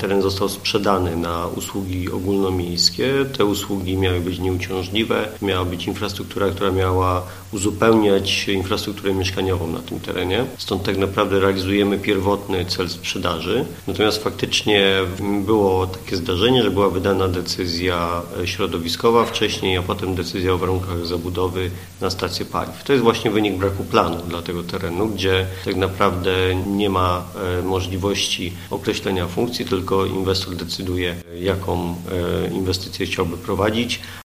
Teren został sprzedany na usługi ogólnomiejskie. Te usługi miały być nieuciążliwe, miała być infrastruktura, która miała uzupełniać infrastrukturę mieszkaniową na tym terenie. Stąd tak naprawdę realizujemy pierwotny cel sprzedaży. Natomiast faktycznie było takie zdarzenie, że była wydana decyzja środowiskowa wcześniej, a potem decyzja o warunkach zabudowy na stację paliw. To jest właśnie wynik braku planu dla tego terenu, gdzie tak naprawdę nie ma możliwości określenia funkcji, tylko inwestor decyduje, jaką inwestycję chciałby prowadzić,